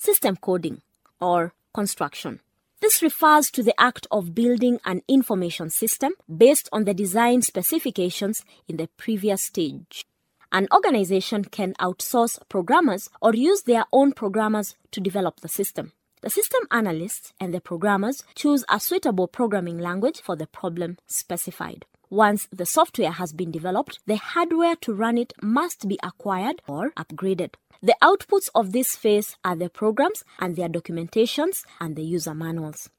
system coding or construction. This refers to the act of building an information system based on the design specifications in the previous stage. An organization can outsource programmers or use their own programmers to develop the system. The system analysts and the programmers choose a suitable programming language for the problem specified. Once the software has been developed, the hardware to run it must be acquired or upgraded. The outputs of this phase are the programs and their documentations and the user manuals.